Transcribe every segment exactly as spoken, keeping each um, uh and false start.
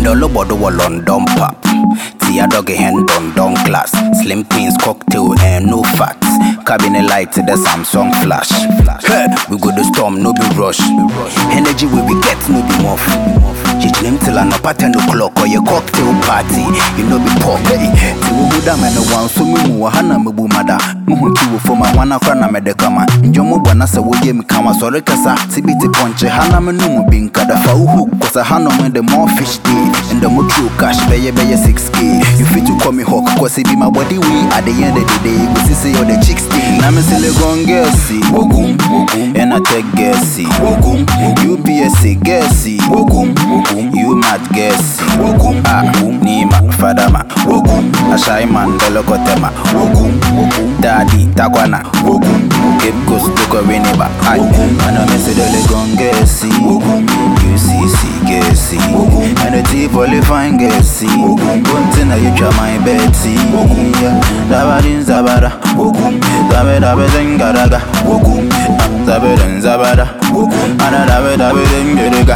Lolo bodo wa London pop. Tia doggy hand on don class. Slim Queens cocktail and no fats. Cabinet light to the Samsung flash. Hey, we go to storm, no be rush. Energy we be get, no be muff. You dream till an up at ten o'clock or your cocktail party. You know be pop. Hey, Tiwo Buda man no one so me mu wahana me bu mada. Muhu kiwo for my wana krana me de kama. Njomo bwana sa woye mi kama sorry kasa. Tibiti ponche hana me no mu bin kada fa uhu. Kosa hana me the more fish day. And the mo true cash beye beye six K. You fit to call me hawk cause it be my body way. At the end of the day, go see say all the chicks day. Na me sile gon gesi. Wogum, wogum. And I take gesi. Wogum, U P S C gesi. Wogum, wogum. You mad gesi. Wogum, ah, Nima, Fadama. Wogum, Ashai Mandela Kotema. Wogum, wogum. Daddy, Takwana. Wogum, Cape Coast, Toko Wineba. Wogum, and I me sile gon gesi. Wogum, U C C gesi. Wogum, and the tea fully fine gesi. Wogum, Buntina, you try my Betsy. Wogum, yeah. Dabadin Zabara. Wogum, Dabe Dabe Zengaraga. Wogum, Dabe Zabara. Wogum, and Dabe Dabe Zengaraga.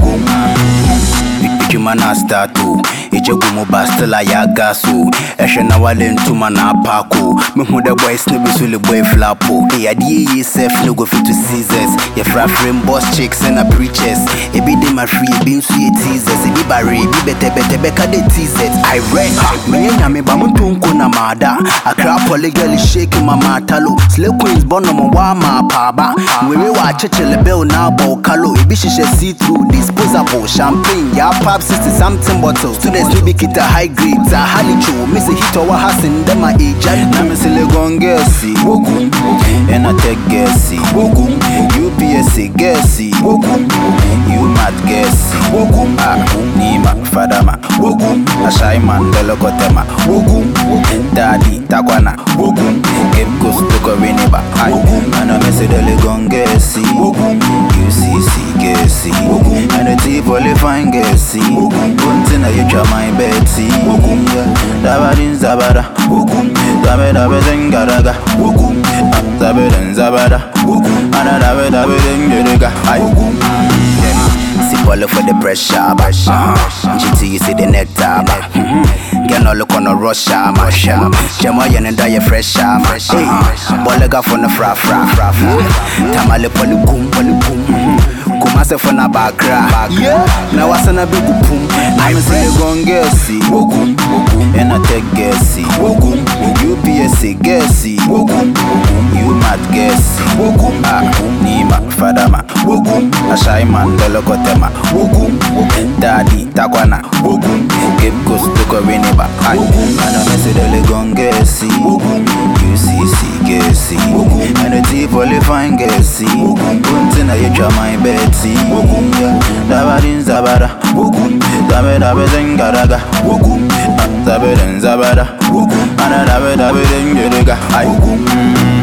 Wogum. Jumana start to Ijegumo bastela ya gaso Eshe na wale ntuma na apako Me hu the boys no be sule boy flapo E ya diye ye sef no go fit to seasons Ye fra frame boss chicks and a preachers E bi de ma free e bi nsu ye teasers E bi bare e bi bete bete beka de teasers I read Menye nyame ba muntu nko na mada Akra pole girl is shaking my matalo Slay queens bono mo wa ma paba Wewe wa chechele bell na bo kalo E bi shishe see through disposable champagne ya pop sixty something bottles Students we be kita high grades a halicho Me say hit our house in them my age Na me say le gon gesi Wogum, and I take gesi Wogum, U P S C gesi Wogum, you mad gesi Wogum, ah, Nima, Fadama Wogum, Ashai Mandela Kotema Wogum, Daddy, Takwana Wogum, Cape Coast, Toko Wineba Wogum, and I me say le gon gesi Wogum, U C C gesi Wogum, and the tea fully fine gesi Wogum, Buntina you try my Betsy Wogum, yeah. Dabadin Zabara Wogum, Dabe Dabe Zengaraga Wogum, Dabe Den Zabara Wogum, and Dabe Dabe Zengaraga Wogum, yeah. See Polo for the pressure, uh-huh. G T you see the nectar, mm-hmm. Get no look on the rush, masha Jamoyan and die fresh, hey. Bolega from the fra fra fra fra Tamale Polyboom, Polyboom Kumase for na bakra, yeah. Now what's na big boom? I'm say gon gesi, wogum, wogum, and I take gesi, wogum, U P S C gesi, wogum, you mad gesi, wogum, ah, Nima, Fadama, wogum, Ashai Mandela Kotema, wogum, Daddy, Takwana, wogum, Cape Coast, Toko Wineba, wogum, and I say the gon gesi, wogum, U C C gesi, wogum, and the tea fully fine gesi, wogum, Buntina you try my Betsy, wogum, yeah. Dabadin Zabara, wogum, Dabe Dabe Zengaraga, wogum, Dabe Den Zabara, wogum, and Dabe Dabe Zengaraga, wogum.